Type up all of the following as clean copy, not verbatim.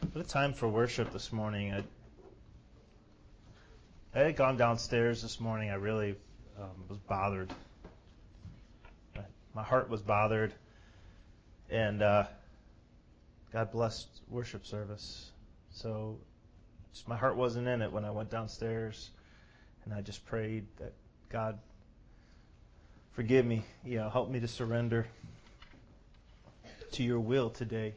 What a time for worship this morning. I had gone downstairs this morning. I really was bothered. My heart was bothered. And God blessed worship service. So just my heart wasn't in it when I went downstairs. And I just prayed that God, forgive me. Help me to surrender to your will today.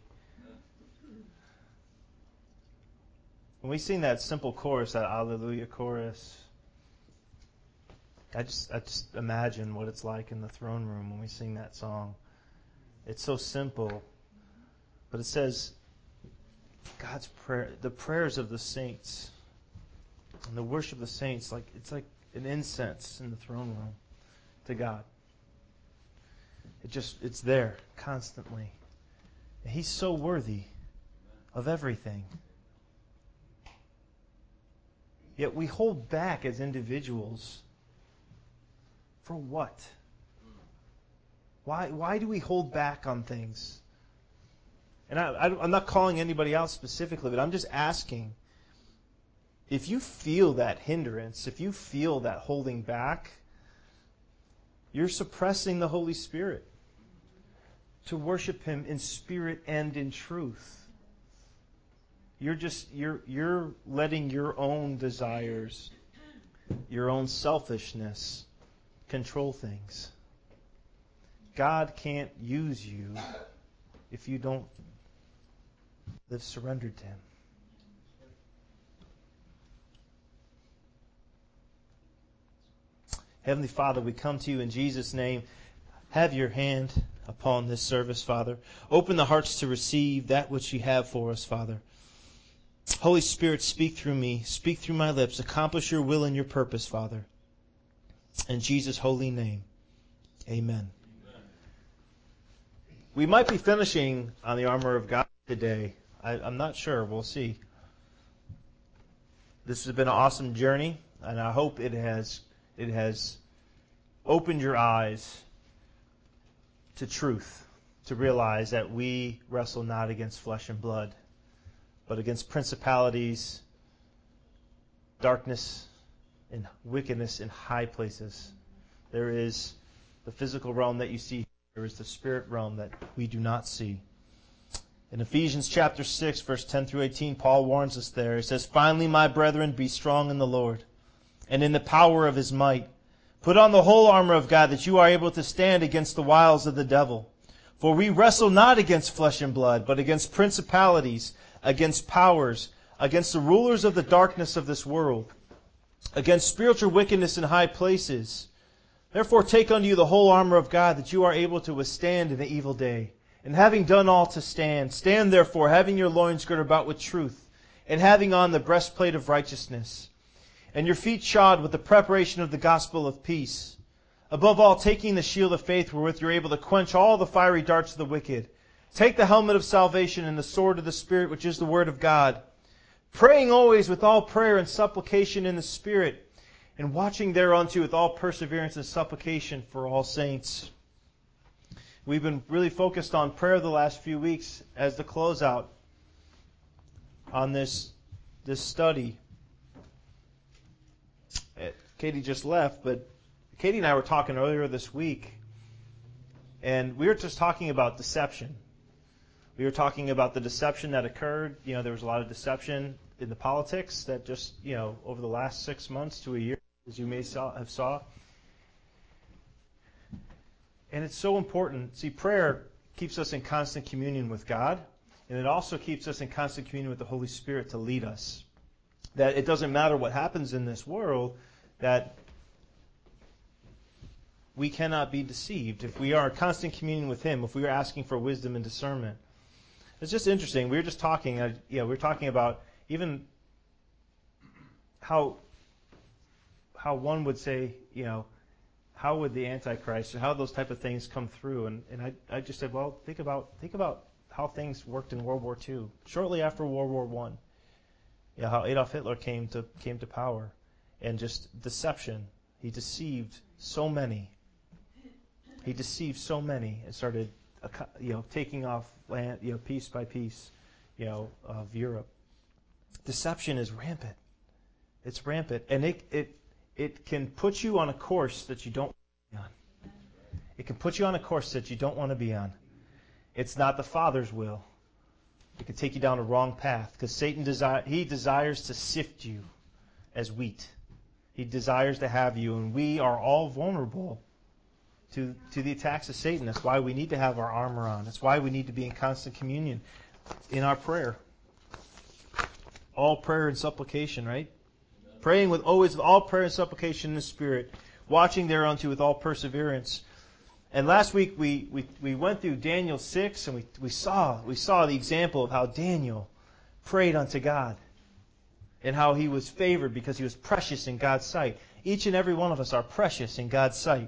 When we sing that simple chorus, that Alleluia chorus, I just imagine what it's like in the throne room when we sing that song. It's so simple, but it says God's prayer, the prayers of the saints, and the worship of the saints, it's like an incense in the throne room to God. It's there constantly. He's so worthy of everything. Yet we hold back as individuals. For what? Why do we hold back on things? And I'm not calling anybody out specifically, but I'm just asking, if you feel that hindrance, if you feel that holding back, you're suppressing the Holy Spirit to worship Him in spirit and in truth. You're letting your own desires, your own selfishness control things. God can't use you if you don't live surrendered to Him. Heavenly Father, we come to you in Jesus' name. Have your hand upon this service, Father. Open the hearts to receive that which you have for us, Father. Holy Spirit, speak through me, speak through my lips, accomplish your will and your purpose, Father. In Jesus' holy name, amen. We might be finishing on the armor of God today. I'm not sure. We'll see. This has been an awesome journey, and I hope it has opened your eyes to truth, to realize that we wrestle not against flesh and blood, but against principalities, darkness, and wickedness in high places. There is the physical realm that you see. There is the spirit realm that we do not see. In Ephesians chapter 6, verse 10 through 18, Paul warns us there. He says, "Finally, my brethren, be strong in the Lord, and in the power of His might. Put on the whole armor of God, that you are able to stand against the wiles of the devil. For we wrestle not against flesh and blood, but against principalities, against powers, against the rulers of the darkness of this world, against spiritual wickedness in high places. Therefore take unto you the whole armor of God, that you are able to withstand in the evil day. And having done all to stand, stand therefore, having your loins girded about with truth, and having on the breastplate of righteousness, and your feet shod with the preparation of the gospel of peace. Above all, taking the shield of faith, wherewith you're able to quench all the fiery darts of the wicked. Take the helmet of salvation and the sword of the Spirit, which is the word of God. Praying always with all prayer and supplication in the Spirit, and watching thereunto with all perseverance and supplication for all saints." We've been really focused on prayer the last few weeks as the closeout on this study. Katie just left, but Katie and I were talking earlier this week, and we were just talking about deception. We were talking about the deception that occurred. There was a lot of deception in the politics that just, over the last 6 months to a year, as you may have saw. And it's so important. See, prayer keeps us in constant communion with God, and it also keeps us in constant communion with the Holy Spirit to lead us. That it doesn't matter what happens in this world, that we cannot be deceived if we are in constant communion with Him, if we are asking for wisdom and discernment. It's just interesting. We were just talking, we were talking about even how one would say, how would the Antichrist, or how those type of things come through? And I just said, well, think about how things worked in World War II, shortly after World War I. How Adolf Hitler came to power, and just deception. He deceived so many. And started, taking off land, piece by piece, of Europe. Deception is rampant. It's rampant, and it can put you on a course that you don't want to be on. It can put you on a course that you don't want to be on. It's not the Father's will. It can take you down a wrong path because Satan desires to sift you as wheat. He desires to have you, and we are all vulnerable to the attacks of Satan. That's why we need to have our armor on. That's why we need to be in constant communion in our prayer. All prayer and supplication, right? Praying with all prayer and supplication in the Spirit, watching thereunto with all perseverance. And last week we went through Daniel 6, and we saw the example of how Daniel prayed unto God and how he was favored because he was precious in God's sight. Each and every one of us are precious in God's sight.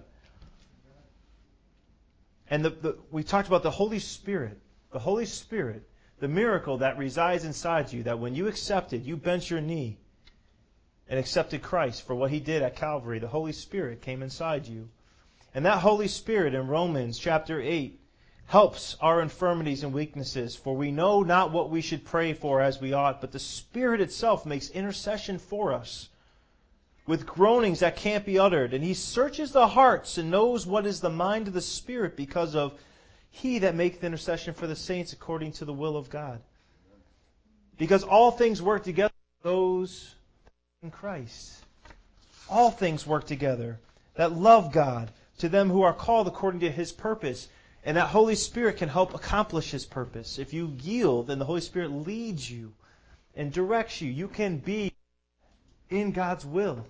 And we talked about the Holy Spirit. The Holy Spirit, the miracle that resides inside you, that when you accepted, you bent your knee and accepted Christ for what He did at Calvary. The Holy Spirit came inside you. And that Holy Spirit in Romans chapter 8 helps our infirmities and weaknesses, for we know not what we should pray for as we ought, but the Spirit itself makes intercession for us with groanings that can't be uttered. And He searches the hearts and knows what is the mind of the Spirit, because of He that maketh intercession for the saints according to the will of God. Because all things work together for those in Christ. All things work together that love God, to them who are called according to His purpose. And that Holy Spirit can help accomplish His purpose. If you yield, then the Holy Spirit leads you and directs you. You can be in God's will.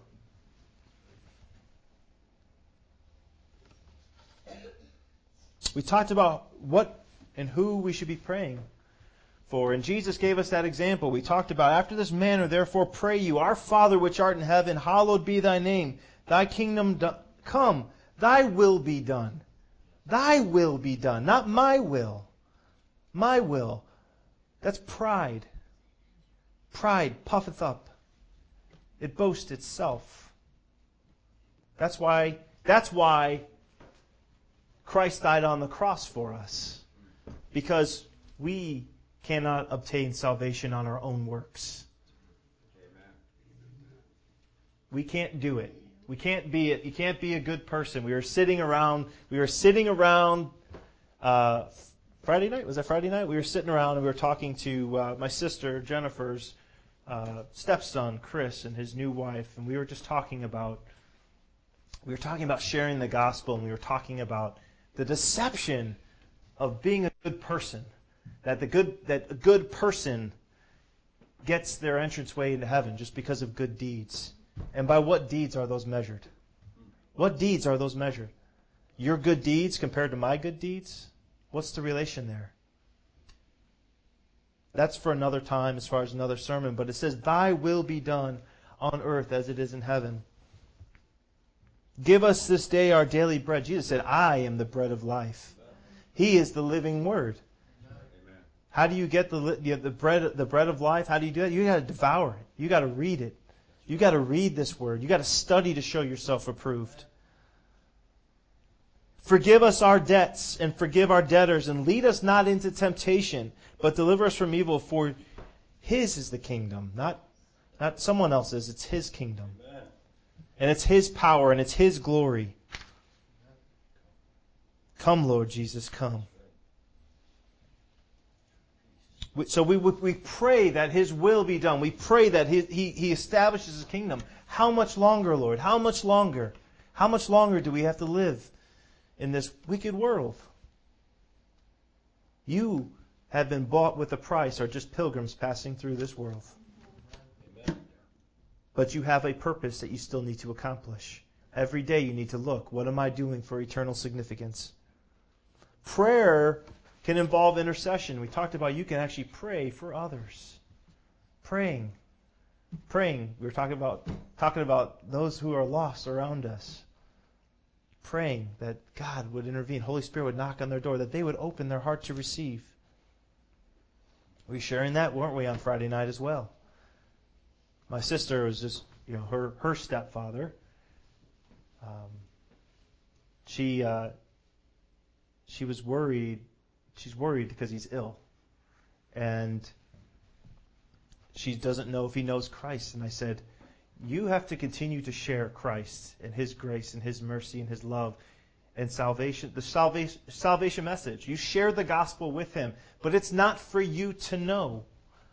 We talked about what and who we should be praying for. And Jesus gave us that example. We talked about, after this manner, therefore pray you, Our Father which art in heaven, hallowed be thy name. Thy kingdom come. Thy will be done. Thy will be done. Not my will. My will. That's pride. Pride puffeth up. It boasts itself. That's why Christ died on the cross for us. Because we cannot obtain salvation on our own works. We can't do it. We can't be it. You can't be a good person. We were sitting around Friday night. Was that Friday night? We were sitting around and we were talking to my sister Jennifer's stepson Chris and his new wife, and we were just talking about sharing the gospel, and we were talking about the deception of being a good person. That a good person gets their entranceway into heaven just because of good deeds. And by what deeds are those measured? What deeds are those measured? Your good deeds compared to my good deeds? What's the relation there? That's for another time as far as another sermon. But it says, Thy will be done on earth as it is in heaven. Give us this day our daily bread. Jesus said, I am the bread of life. He is the living Word. How do you get the bread of life? How do you do it? You got to devour it. You got to read it. You got to read this Word. You got to study to show yourself approved. Forgive us our debts and forgive our debtors, and lead us not into temptation, but deliver us from evil. For His is the kingdom, not someone else's. It's His kingdom. Amen. And it's His power and it's His glory. Come, Lord Jesus, come. So we pray that His will be done. We pray that He establishes His kingdom. How much longer, Lord? How much longer? How much longer do we have to live in this wicked world? You have been bought with a price, are just pilgrims passing through this world. Amen. But you have a purpose that you still need to accomplish. Every day you need to look, what am I doing for eternal significance? Prayer can involve intercession. We talked about you can actually pray for others. Praying. We were talking about those who are lost around us. Praying that God would intervene. Holy Spirit would knock on their door, that they would open their heart to receive. We sharing that, weren't we, on Friday night as well? My sister was just, her stepfather. She was worried. She's worried because he's ill. And she doesn't know if he knows Christ. And I said, you have to continue to share Christ and His grace and His mercy and His love and salvation, the salvation message. You share the gospel with Him, but it's not for you to know.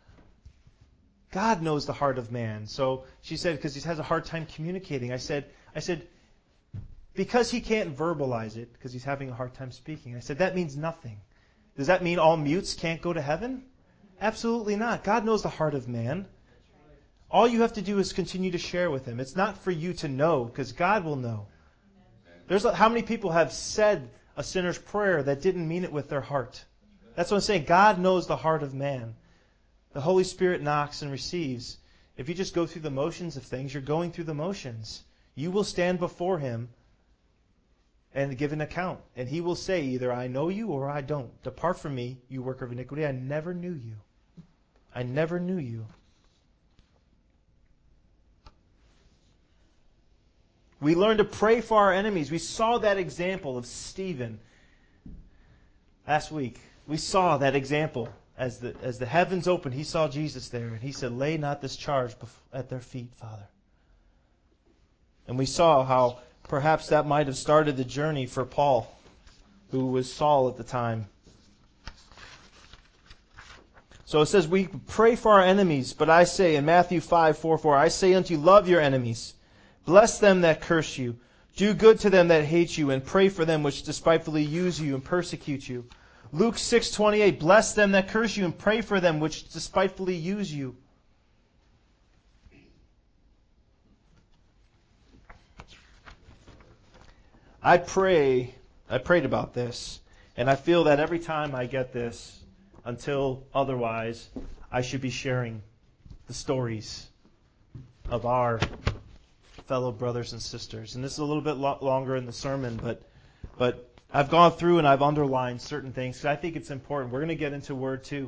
God knows the heart of man. So she said, because he has a hard time communicating. I said, because he can't verbalize it, because he's having a hard time speaking. I said, that means nothing. Does that mean all mutes can't go to heaven? Absolutely not. God knows the heart of man. All you have to do is continue to share with Him. It's not for you to know, because God will know. How many people have said a sinner's prayer that didn't mean it with their heart? That's what I'm saying. God knows the heart of man. The Holy Spirit knocks and receives. If you just go through the motions of things, you're going through the motions. You will stand before Him and give an account. And He will say either I know you or I don't. Depart from me, you worker of iniquity. I never knew you. I never knew you. We learn to pray for our enemies. We saw that example of Stephen last week. We saw that example. As the heavens opened, he saw Jesus there, and he said, lay not this charge at their feet, Father. And we saw how perhaps that might have started the journey for Paul, who was Saul at the time. So it says, we pray for our enemies, but I say, in Matthew 5:4, I say unto you, love your enemies. Bless them that curse you. Do good to them that hate you, and pray for them which despitefully use you and persecute you. Luke 6:28, bless them that curse you and pray for them which despitefully use you. I prayed about this, and I feel that every time I get this, until otherwise, I should be sharing the stories of our fellow brothers and sisters. And this is a little bit longer in the sermon, but I've gone through and I've underlined certain things because I think it's important. We're going to get into Word 2.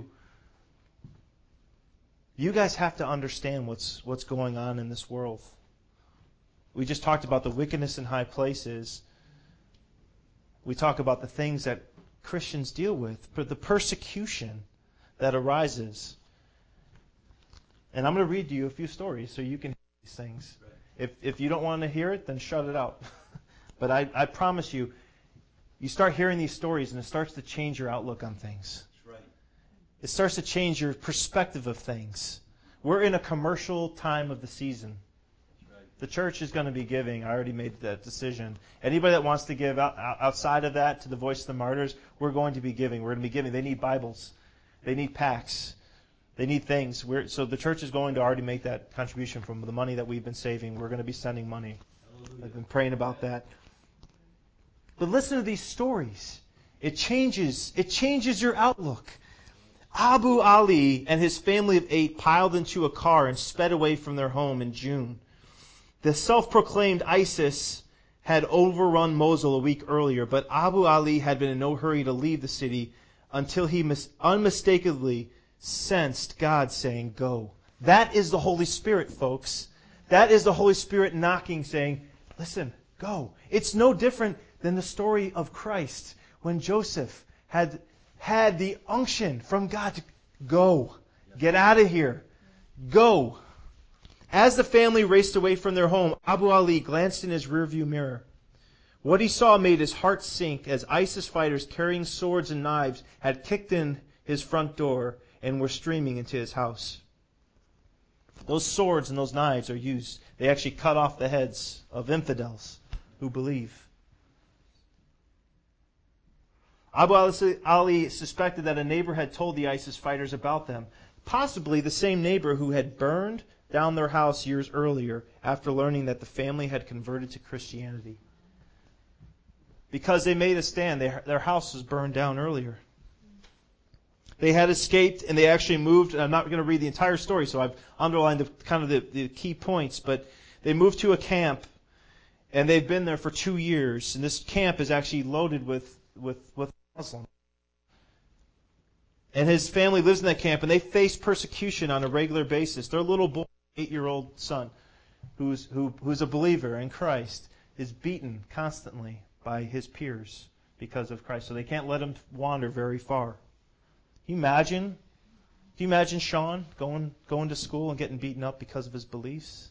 You guys have to understand what's going on in this world. We just talked about the wickedness in high places. We talk about the things that Christians deal with, but the persecution that arises. And I'm going to read to you a few stories so you can hear these things. If you don't want to hear it, then shut it out. But I promise you, you start hearing these stories and it starts to change your outlook on things. That's right. It starts to change your perspective of things. We're in a commercial time of the season. That's right. The church is going to be giving. I already made that decision. Anybody that wants to give outside of that to the Voice of the Martyrs, we're going to be giving. We're going to be giving. They need Bibles. They need packs. They need things. So the church is going to already make that contribution from the money that we've been saving. We're going to be sending money. Hallelujah. I've been praying about that. But listen to these stories. It changes your outlook. Abu Ali and his family of 8 piled into a car and sped away from their home in June. The self-proclaimed ISIS had overrun Mosul a week earlier, but Abu Ali had been in no hurry to leave the city until he unmistakably sensed God saying, go. That is the Holy Spirit, folks. That is the Holy Spirit knocking, saying, listen, go. It's no different than the story of Christ when Joseph had the unction from God to go. Get out of here. Go. As the family raced away from their home, Abu Ali glanced in his rearview mirror. What he saw made his heart sink as ISIS fighters carrying swords and knives had kicked in his front door and were streaming into his house. Those swords and those knives are used. They actually cut off the heads of infidels who believe. Abu Ali suspected that a neighbor had told the ISIS fighters about them, possibly the same neighbor who had burned down their house years earlier after learning that the family had converted to Christianity. Because they made a stand, their house was burned down earlier. They had escaped and they actually moved. I'm not going to read the entire story, so I've underlined the key points, but they moved to a camp and they've been there for 2 years. And this camp is actually loaded with Muslims. And his family lives in that camp, and they face persecution on a regular basis. Their little boy, 8-year-old son, who's a believer in Christ, is beaten constantly by his peers because of Christ. So they can't let him wander very far. Can you imagine you imagine Sean going to school and getting beaten up because of his beliefs?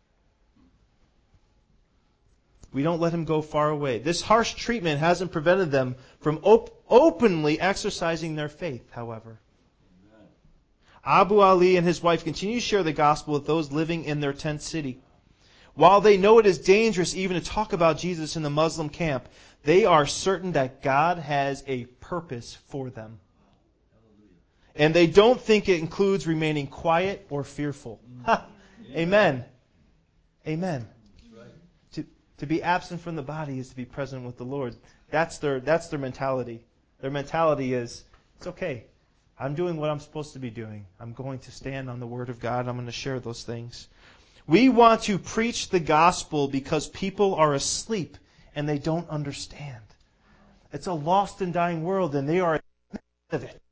We don't let him go far away. This harsh treatment hasn't prevented them from openly exercising their faith, however. Amen. Abu Ali and his wife continue to share the gospel with those living in their tent city. While they know it is dangerous even to talk about Jesus in the Muslim camp, they are certain that God has a purpose for them. And they don't think it includes remaining quiet or fearful. Amen. Amen. To be absent from the body is to be present with the Lord. That's their mentality. Their mentality is, it's okay. I'm doing what I'm supposed to be doing. I'm going to stand on the Word of God. I'm going to share those things. We want to preach the gospel because people are asleep and they don't understand. It's a lost and dying world, and they are of it.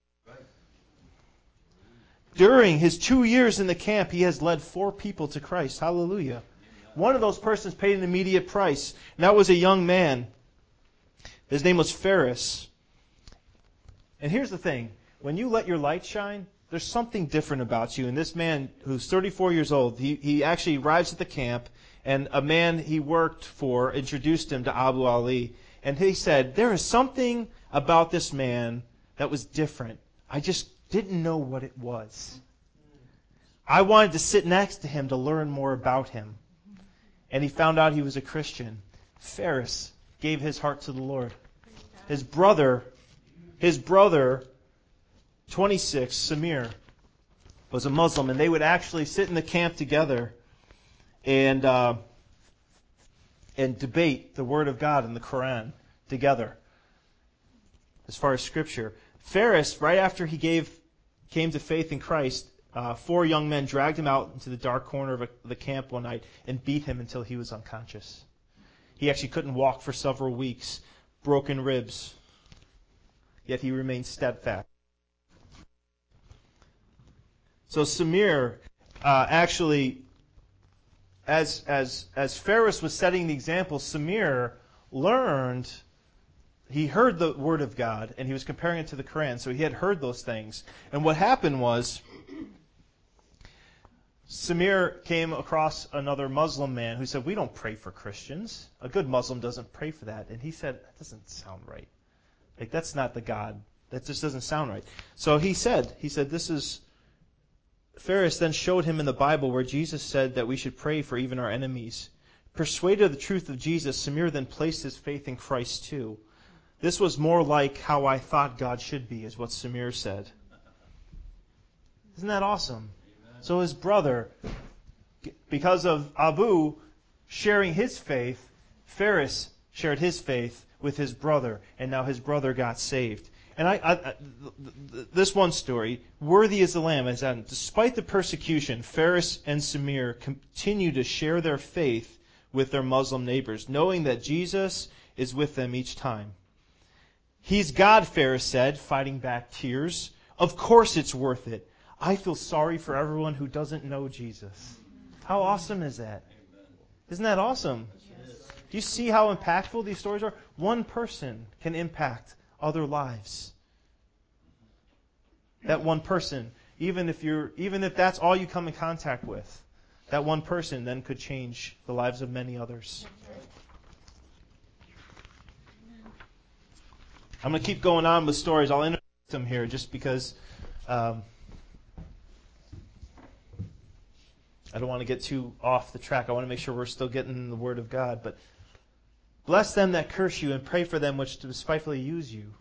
During his 2 years in the camp, he has led 4 people to Christ. Hallelujah. One of those persons paid an immediate price, and that was a young man. His name was Ferris. And here's the thing. When you let your light shine, there's something different about you. And this man, who's 34 years old, he actually arrives at the camp, and a man he worked for introduced him to Abu Ali. And he said, there is something about this man that was different. I just didn't know what it was. I wanted to sit next to him to learn more about him. And he found out he was a Christian. Ferris gave his heart to the Lord. His brother, 26, Samir, was a Muslim, and they would actually sit in the camp together and debate the Word of God and the Quran together as far as Scripture. Ferris, right after he came to faith in Christ, 4 young men dragged him out into the dark corner of the camp one night and beat him until he was unconscious. He actually couldn't walk for several weeks, broken ribs, yet he remained steadfast. So Samir actually, as Ferris was setting the example, Samir learned. He heard the Word of God, and he was comparing it to the Quran, so he had heard those things. And what happened was, Samir came across another Muslim man who said, we don't pray for Christians. A good Muslim doesn't pray for that. And he said, that doesn't sound right. Like, that's not the God. That just doesn't sound right. So he said, this is... Ferris then showed him in the Bible where Jesus said that we should pray for even our enemies. Persuaded of the truth of Jesus, Samir then placed his faith in Christ too. This was more like how I thought God should be, is what Samir said. Isn't that awesome? Amen. So his brother, because of Abu sharing his faith, Ferris shared his faith with his brother, and now his brother got saved. And this one story, worthy as the Lamb, is that despite the persecution, Ferris and Samir continue to share their faith with their Muslim neighbors, knowing that Jesus is with them each time. He's God, Ferris said, fighting back tears. Of course it's worth it. I feel sorry for everyone who doesn't know Jesus. How awesome is that? Isn't that awesome? Do you see how impactful these stories are? One person can impact other lives. That one person, even if that's all you come in contact with, that one person then could change the lives of many others. I'm going to keep going on with stories. I'll introduce them here just because I don't want to get too off the track. I want to make sure we're still getting the Word of God. But bless them that curse you and pray for them which despitefully use you.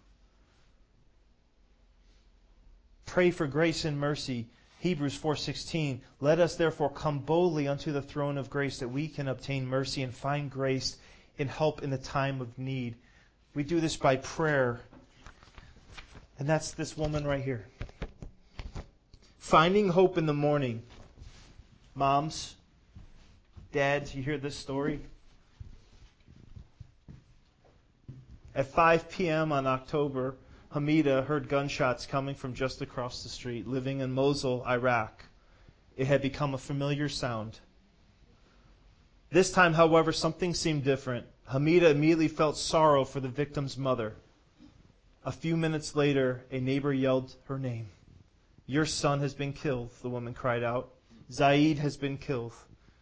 Pray for grace and mercy. Hebrews 4:16. Let us therefore come boldly unto the throne of grace that we can obtain mercy and find grace and help in the time of need. We do this by prayer. And that's this woman right here. Finding hope in the morning. Moms, dads, you hear this story? At 5 p.m. on October, Hamida heard gunshots coming from just across the street. Living in Mosul, Iraq, it had become a familiar sound. This time, however, something seemed different. Hamida immediately felt sorrow for the victim's mother. A few minutes later, a neighbor yelled her name. Your son has been killed, the woman cried out. Zaid has been killed.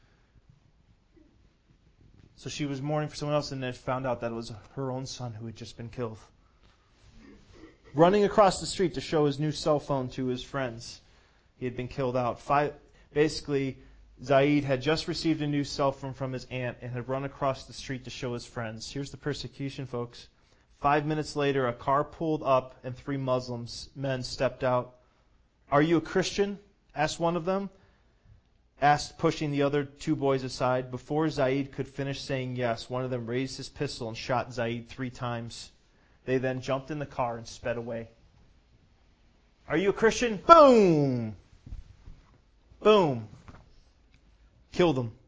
So she was mourning for someone else and then found out that it was her own son who had just been killed. Running across the street to show his new cell phone to his friends. He had been killed out. Basically, Zaid had just received a new cell phone from his aunt and had run across the street to show his friends. Here's the persecution, folks. 5 minutes later, a car pulled up and 3 Muslim men stepped out. Are you a Christian? Asked one of them. Asked, pushing the other 2 boys aside. Before Zaid could finish saying yes, one of them raised his pistol and shot Zaid 3 times. They then jumped in the car and sped away. Are you a Christian? Boom! Boom. Killed him.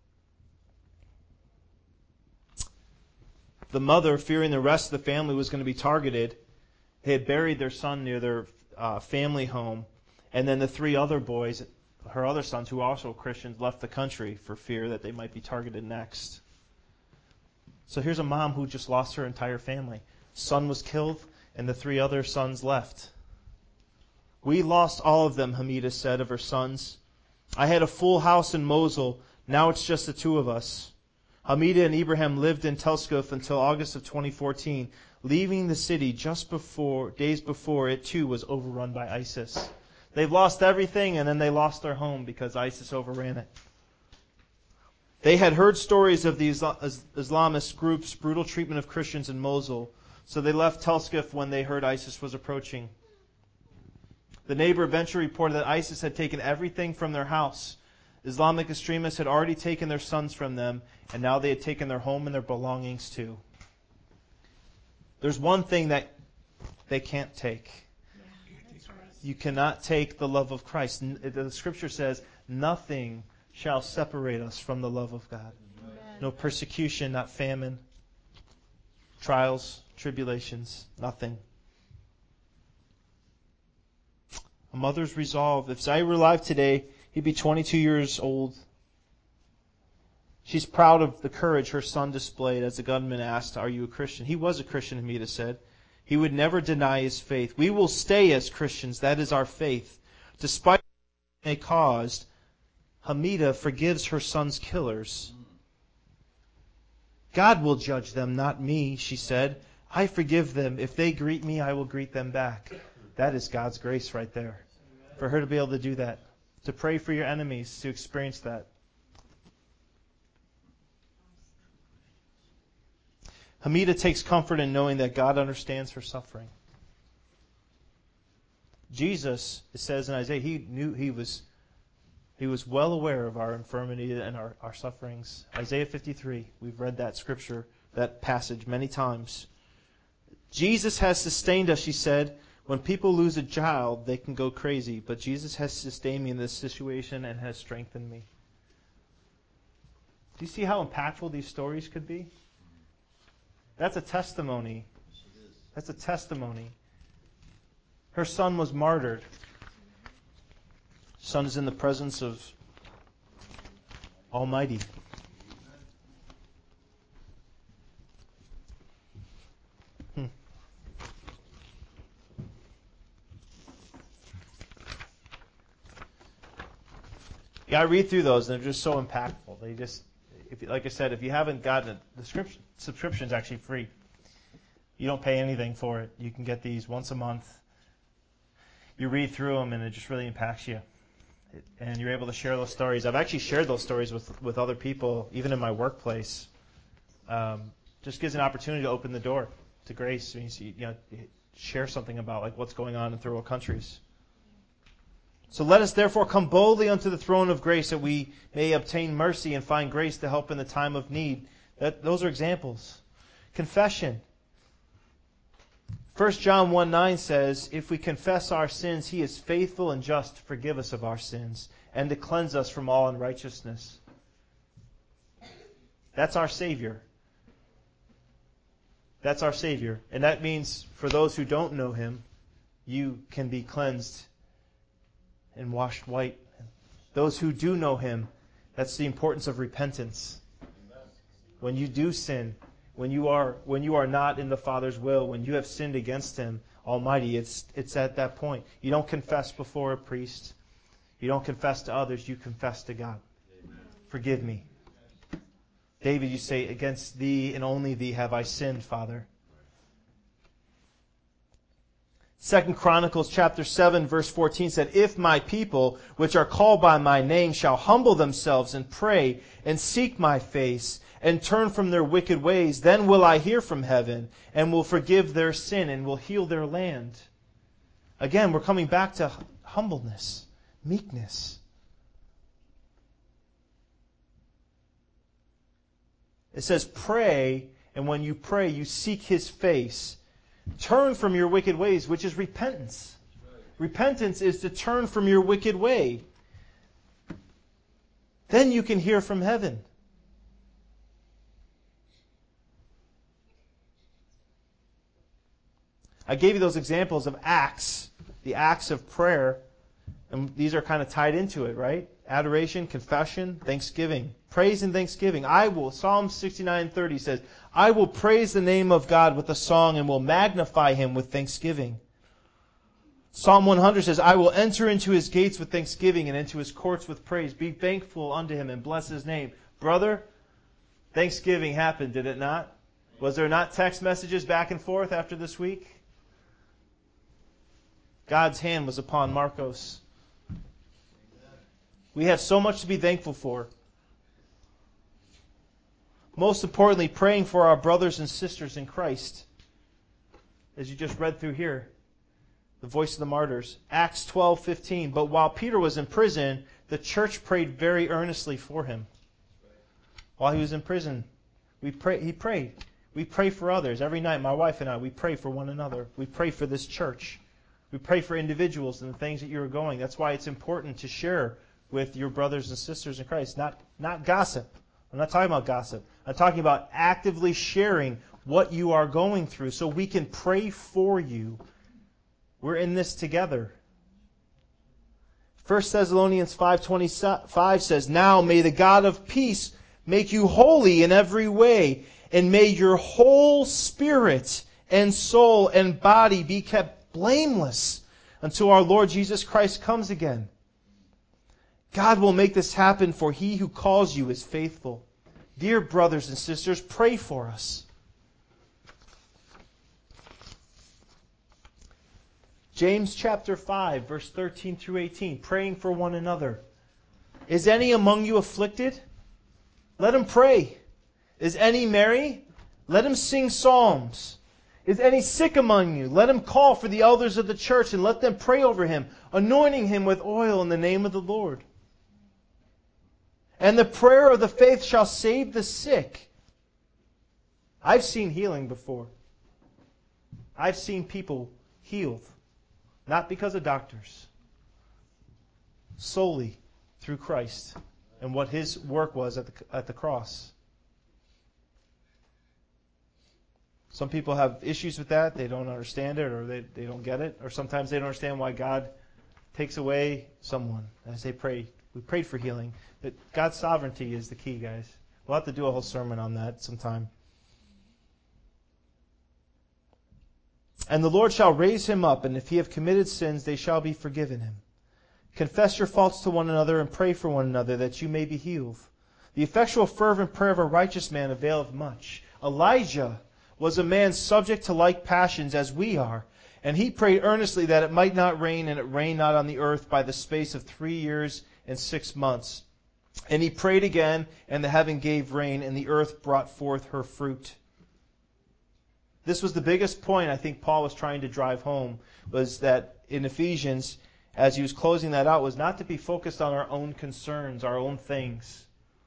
The mother, fearing the rest of the family was going to be targeted, they had buried their son near their family home. And then the 3 other boys, her other sons, who were also Christians, left the country for fear that they might be targeted next. So here's a mom who just lost her entire family. Son was killed, and the 3 other sons left. We lost all of them, Hamida said of her sons. I had a full house in Mosul. Now it's just the 2 of us. Hamida and Ibrahim lived in Telskuf until August of 2014, leaving the city just days before it too was overrun by ISIS. They've lost everything, and then they lost their home because ISIS overran it. They had heard stories of the Islamist group's brutal treatment of Christians in Mosul, so they left Telskuf when they heard ISIS was approaching. The neighbor eventually reported that ISIS had taken everything from their house. Islamic extremists had already taken their sons from them, and now they had taken their home and their belongings too. There's one thing that they can't take. You cannot take the love of Christ. The Scripture says, nothing shall separate us from the love of God. Amen. No persecution, not famine, trials, tribulations, nothing. A mother's resolve. If Zaid were alive today, he'd be 22 years old. She's proud of the courage her son displayed as the gunman asked, are you a Christian? He was a Christian, Hamida said. He would never deny his faith. We will stay as Christians. That is our faith. Despite what they caused, Hamida forgives her son's killers. God will judge them, not me, she said. I forgive them. If they greet me, I will greet them back. That is God's grace right there. For her to be able to do that. To pray for your enemies, to experience that. Hamida takes comfort in knowing that God understands her suffering. Jesus, it says in Isaiah, he was well aware of our infirmity and our sufferings. Isaiah 53, we've read that scripture, that passage many times. Jesus has sustained us, she said. When people lose a child, they can go crazy, but Jesus has sustained me in this situation and has strengthened me. Do you see how impactful these stories could be? That's a testimony. That's a testimony. Her son was martyred. Son is in the presence of Almighty. Yeah, I read through those and they're just so impactful. They just, like I said, if you haven't gotten it, the subscription is actually free. You don't pay anything for it. You can get these once a month. You read through them and it just really impacts you. And you're able to share those stories. I've actually shared those stories with other people, even in my workplace. Just gives an opportunity to open the door to grace. Share something about like what's going on in third world countries. So let us therefore come boldly unto the throne of grace that we may obtain mercy and find grace to help in the time of need. Those are examples. Confession. 1 John 1:9 says, if we confess our sins, He is faithful and just to forgive us of our sins and to cleanse us from all unrighteousness. That's our Savior. That's our Savior. And that means for those who don't know Him, you can be cleansed and washed white. Those who do know Him, that's the importance of repentance. When you do sin, when you are not in the Father's will, when you have sinned against Him Almighty, it's at that point. You don't confess before a priest. You don't confess to others. You confess to God. Amen. Forgive me. David, you say, against Thee and only Thee have I sinned, Father. 2 Chronicles chapter 7 verse 14 said, If my people, which are called by my name, shall humble themselves and pray and seek my face and turn from their wicked ways, then will I hear from heaven and will forgive their sin and will heal their land. Again, we're coming back to humbleness, meekness. It says pray, and when you pray, you seek His face. Turn from your wicked ways, which is repentance. Repentance is to turn from your wicked way. Then you can hear from heaven. I gave you those examples of acts, the acts of prayer, and these are kind of tied into it, right? Adoration, confession, thanksgiving. Praise and thanksgiving. Psalm 69:30 says, I will praise the name of God with a song and will magnify Him with thanksgiving. Psalm 100 says, I will enter into His gates with thanksgiving and into His courts with praise. Be thankful unto Him and bless His name. Brother, Thanksgiving happened, did it not? Was there not text messages back and forth after this week? God's hand was upon Marcos. We have so much to be thankful for. Most importantly, praying for our brothers and sisters in Christ. As you just read through here, the voice of the martyrs. Acts 12:15. But while Peter was in prison, the church prayed very earnestly for him. While he was in prison, he prayed. We pray for others. Every night, my wife and I, we pray for one another. We pray for this church. We pray for individuals and the things that you're going. That's why it's important to share with your brothers and sisters in Christ. Not gossip. I'm not talking about gossip. I'm talking about actively sharing what you are going through so we can pray for you. We're in this together. 1 Thessalonians 5:25 says, Now may the God of peace make you holy in every way, and may your whole spirit and soul and body be kept blameless until our Lord Jesus Christ comes again. God will make this happen, for He who calls you is faithful. Dear brothers and sisters, pray for us. James chapter 5, verse 13 through 18, praying for one another. Is any among you afflicted? Let him pray. Is any merry? Let him sing psalms. Is any sick among you? Let him call for the elders of the church and let them pray over him, anointing him with oil in the name of the Lord. And the prayer of the faith shall save the sick. I've seen healing before. I've seen people healed. Not because of doctors. Solely through Christ and what His work was at the cross. Some people have issues with that. They don't understand it, or they don't get it. Or sometimes they don't understand why God takes away someone. As they pray, we prayed for healing. That God's sovereignty is the key, guys. We'll have to do a whole sermon on that sometime. And the Lord shall raise him up, and if he have committed sins, they shall be forgiven him. Confess your faults to one another and pray for one another, that you may be healed. The effectual fervent prayer of a righteous man availeth much. Elijah was a man subject to like passions as we are, and he prayed earnestly that it might not rain, and it rained not on the earth by the space of 3 years and 6 months. And he prayed again, and the heaven gave rain, and the earth brought forth her fruit. This was the biggest point I think Paul was trying to drive home, was that in Ephesians, as he was closing that out, was not to be focused on our own concerns, our own things.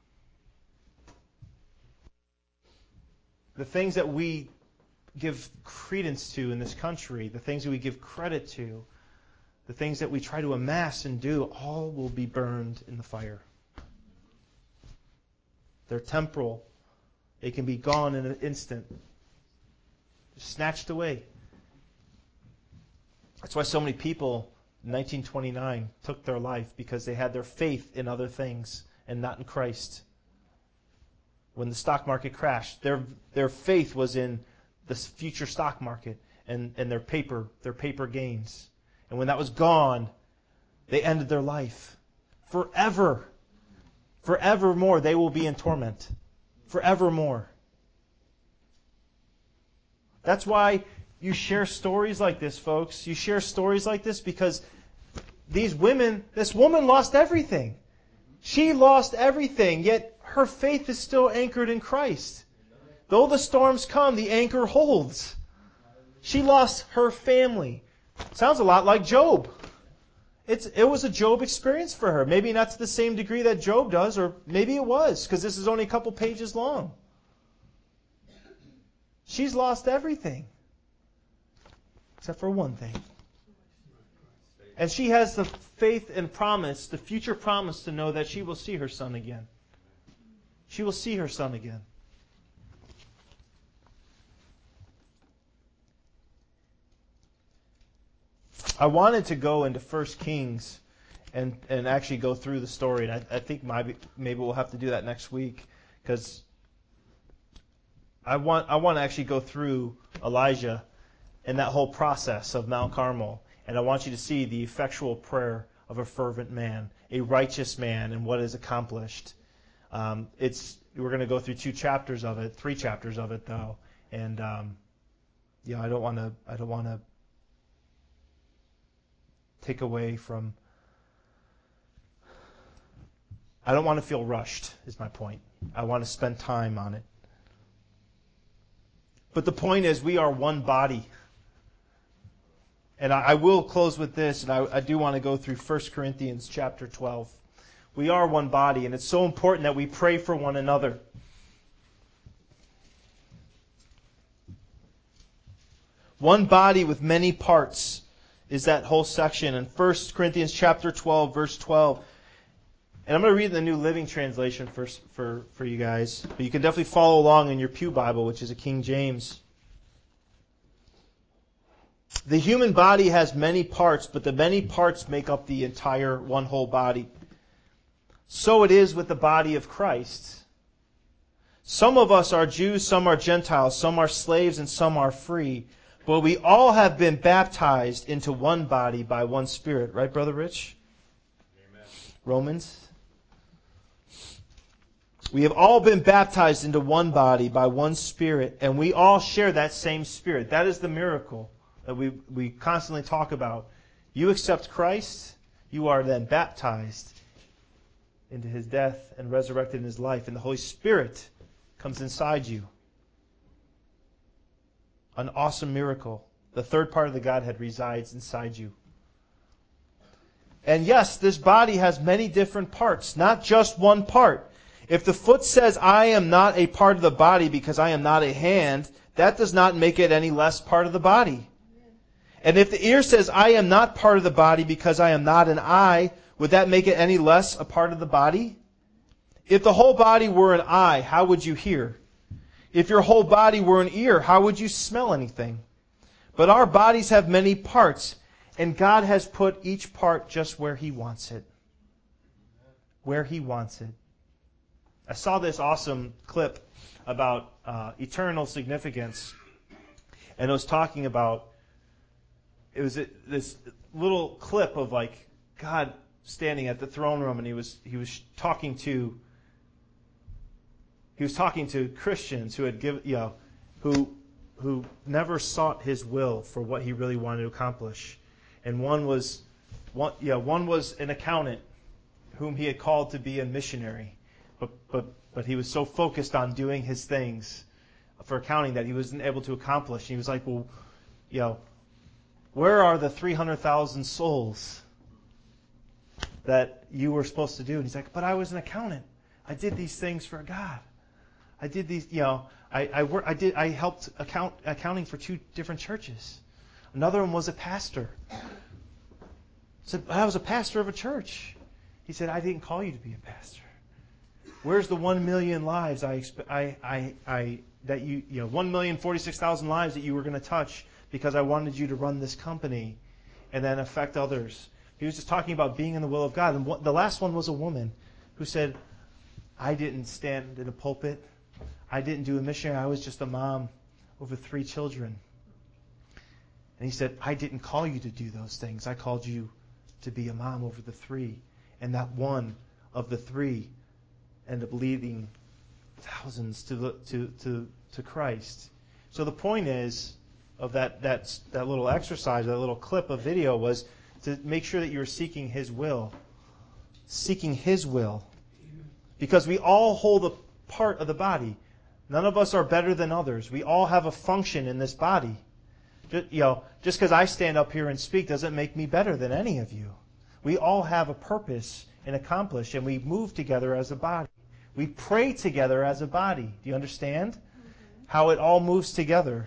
The things that we give credence to in this country, the things that we give credit to, the things that we try to amass and do, all will be burned in the fire. They're temporal. They can be gone in an instant. Snatched away. That's why so many people in 1929 took their life, because they had their faith in other things and not in Christ. when the stock market crashed. Their faith was in the future stock market and their paper gains. And when that was gone, they ended their life. Forever. Forevermore, they will be in torment. Forevermore. That's why you share stories like this, folks. You share stories like this because this woman lost everything. She lost everything, yet her faith is still anchored in Christ. Though the storms come, the anchor holds. She lost her family. Sounds a lot like Job. It was a Job experience for her. Maybe not to the same degree that Job does, or maybe it was, because this is only a couple pages long. She's lost everything. Except for one thing. And she has the faith and promise, the future promise to know that she will see her son again. She will see her son again. I wanted to go into 1 Kings and actually go through the story. And I think maybe we'll have to do that next week, because I want to actually go through Elijah and that whole process of Mount Carmel. And I want you to see the effectual prayer of a fervent man, a righteous man, and what is accomplished. We're going to go through 3 chapters of it though. And I don't want to take away from. I don't want to feel rushed, is my point. I want to spend time on it. But the point is, we are one body. And I will close with this, and I do want to go through 1 Corinthians chapter 12. We are one body, and it's so important that we pray for one another. One body with many parts is that whole section in 1 Corinthians chapter 12, verse 12. And I'm going to read the New Living Translation for you guys. But you can definitely follow along in your Pew Bible, which is a King James. The human body has many parts, but the many parts make up the entire one whole body. So it is with the body of Christ. Some of us are Jews, some are Gentiles, some are slaves, and some are free. But we all have been baptized into one body by one Spirit. Right, Brother Rich? Amen. Romans. We have all been baptized into one body by one Spirit, and we all share that same Spirit. That is the miracle that we constantly talk about. You accept Christ, you are then baptized into His death and resurrected in His life, and the Holy Spirit comes inside you. An awesome miracle. The third part of the Godhead resides inside you. And yes, this body has many different parts, not just one part. If the foot says, I am not a part of the body because I am not a hand, that does not make it any less part of the body. And if the ear says, I am not part of the body because I am not an eye, would that make it any less a part of the body? If the whole body were an eye, how would you hear? If your whole body were an ear, how would you smell anything? But our bodies have many parts, and God has put each part just where He wants it. Where He wants it. I saw this awesome clip about eternal significance, and it was talking about, it was this little clip of like God standing at the throne room, and he was talking to Christians who had who never sought His will for what He really wanted to accomplish, and one was an accountant whom He had called to be a missionary, but he was so focused on doing his things for accounting that he wasn't able to accomplish. And he was like, well, where are the 300,000 souls that you were supposed to do? And he's like, but I was an accountant. I did these things for God. I did these, I helped accounting for 2 different churches. Another one was a pastor. I said, I was a pastor of a church. He said, I didn't call you to be a pastor. Where's the 1 million lives 1,046,000 lives that you were going to touch because I wanted you to run this company and then affect others? He was just talking about being in the will of God. And the last one was a woman who said, I didn't stand in a pulpit I didn't do a missionary. I was just a mom over 3 children. And he said, I didn't call you to do those things. I called you to be a mom over the 3. And that one of the 3 ended up leading thousands to Christ. So the point is of that little exercise, that little clip of video, was to make sure that you're seeking His will. Seeking His will. Because we all hold a part of the body. None of us are better than others. We all have a function in this body. Just because I stand up here and speak doesn't make me better than any of you. We all have a purpose and accomplish, and we move together as a body. We pray together as a body. Do you understand how it all moves together?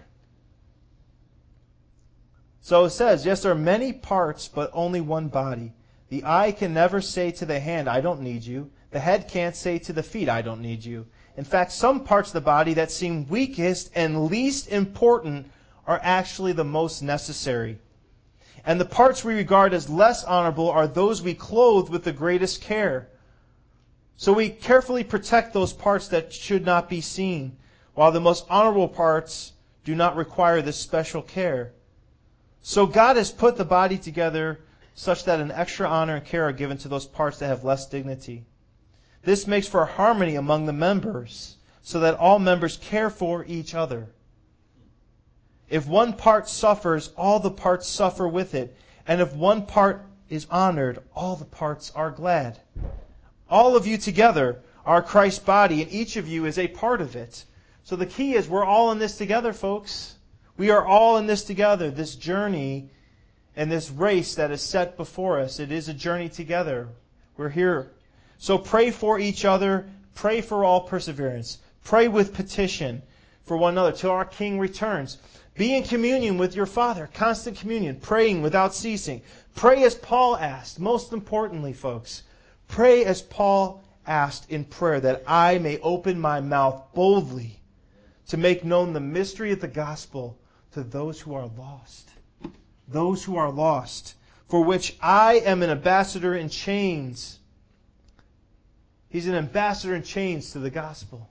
So it says, yes, there are many parts, but only one body. The eye can never say to the hand, I don't need you. The head can't say to the feet, I don't need you. In fact, some parts of the body that seem weakest and least important are actually the most necessary. And the parts we regard as less honorable are those we clothe with the greatest care. So we carefully protect those parts that should not be seen, while the most honorable parts do not require this special care. So God has put the body together such that an extra honor and care are given to those parts that have less dignity. This makes for harmony among the members, so that all members care for each other. If one part suffers, all the parts suffer with it. And if one part is honored, all the parts are glad. All of you together are Christ's body, and each of you is a part of it. So the key is we're all in this together, folks. We are all in this together, this journey and this race that is set before us. It is a journey together. We're here. So pray for each other. Pray for all perseverance. Pray with petition for one another till our King returns. Be in communion with your Father, constant communion, praying without ceasing. Pray as Paul asked. Most importantly, folks, pray as Paul asked in prayer, that I may open my mouth boldly to make known the mystery of the gospel to those who are lost. Those who are lost, for which I am an ambassador in chains. He's an ambassador in chains to the gospel.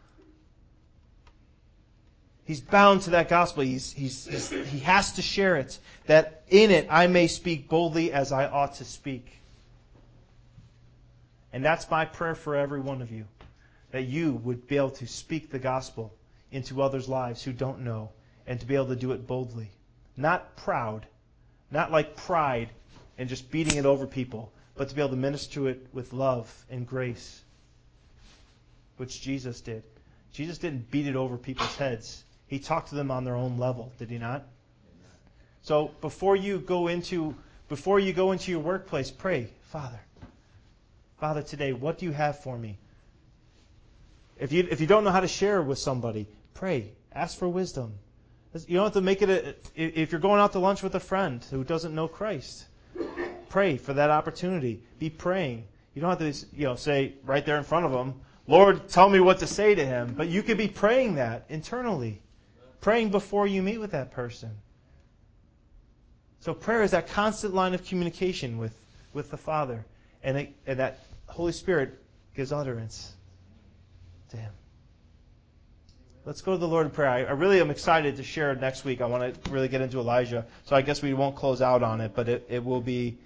He's bound to that gospel. He has to share it, that in it I may speak boldly as I ought to speak. And that's my prayer for every one of you, that you would be able to speak the gospel into others' lives who don't know, and to be able to do it boldly. Not proud, not like pride and just beating it over people, but to be able to minister it with love and grace, which Jesus did. Jesus didn't beat it over people's heads. He talked to them on their own level, did he not? So before you go into your workplace, pray, Father, today, what do you have for me? If you don't know how to share with somebody, pray, ask for wisdom. You don't have to make it if you're going out to lunch with a friend who doesn't know Christ, pray for that opportunity. Be praying. You don't have to say right there in front of them, Lord, tell me what to say to him. But you could be praying that internally. Praying before you meet with that person. So prayer is that constant line of communication with the Father. And that Holy Spirit gives utterance to Him. Let's go to the Lord in prayer. I really am excited to share next week. I want to really get into Elijah. So I guess we won't close out on it, but it will be...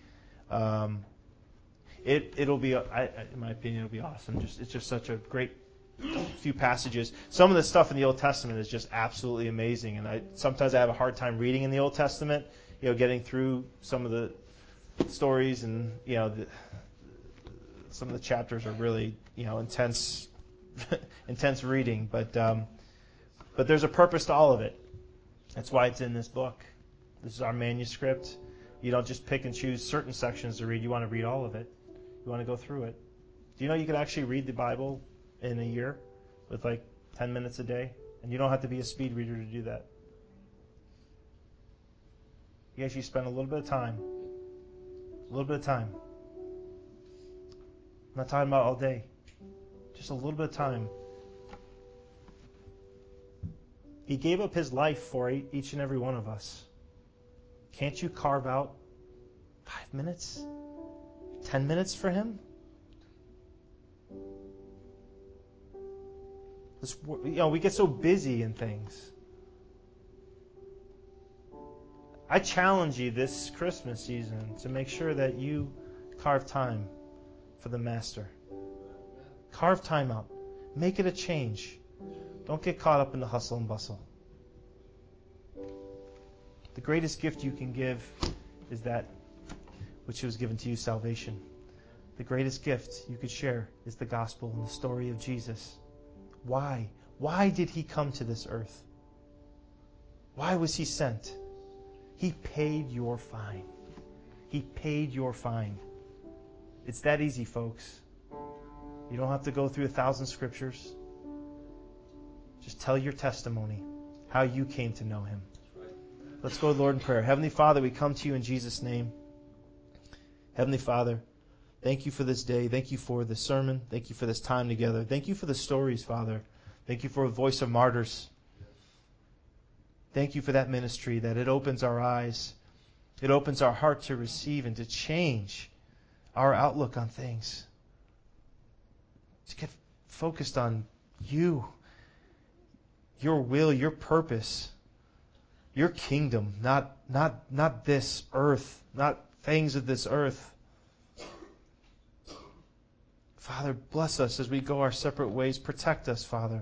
It'll be, in my opinion, it'll be awesome. It's just such a great few passages. Some of the stuff in the Old Testament is just absolutely amazing, and sometimes I have a hard time reading in the Old Testament. Getting through some of the stories, and some of the chapters are really intense, intense reading. But there's a purpose to all of it. That's why it's in this book. This is our manuscript. You don't just pick and choose certain sections to read. You want to read all of it. You want to go through it. Do you know you could actually read the Bible in a year with 10 minutes a day? And you don't have to be a speed reader to do that. You actually spend a little bit of time. A little bit of time. I'm not talking about all day. Just a little bit of time. He gave up His life for each and every one of us. Can't you carve out 5 minutes? 10 minutes for Him? We get so busy in things. I challenge you this Christmas season to make sure that you carve time for the Master. Carve time out. Make it a change. Don't get caught up in the hustle and bustle. The greatest gift you can give is that which was given to you, salvation. The greatest gift you could share is the gospel and the story of Jesus. Why? Why did he come to this earth? Why was he sent? He paid your fine. He paid your fine. It's that easy, folks. You don't have to go through 1,000 scriptures. Just tell your testimony, how you came to know him. Let's go to the Lord in prayer. Heavenly Father, we come to you in Jesus' name. Heavenly Father, thank you for this day. Thank you for this sermon. Thank you for this time together. Thank you for the stories, Father. Thank you for a voice of martyrs. Thank you for that ministry, that it opens our eyes. It opens our heart to receive and to change our outlook on things. To get focused on you, your will, your purpose, your kingdom, not this earth, not things of this earth. Father, bless us as we go our separate ways. Protect us, Father.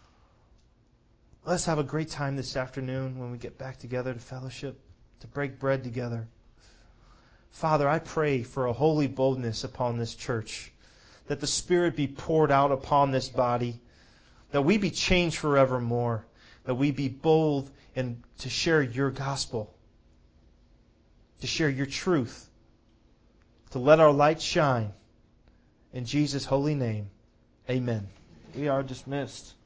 Let's have a great time this afternoon when we get back together to fellowship, to break bread together. Father, I pray for a holy boldness upon this church, that the Spirit be poured out upon this body, that we be changed forevermore, that we be bold and to share your gospel, to share your truth, to let our light shine. In Jesus' holy name, amen. We are dismissed.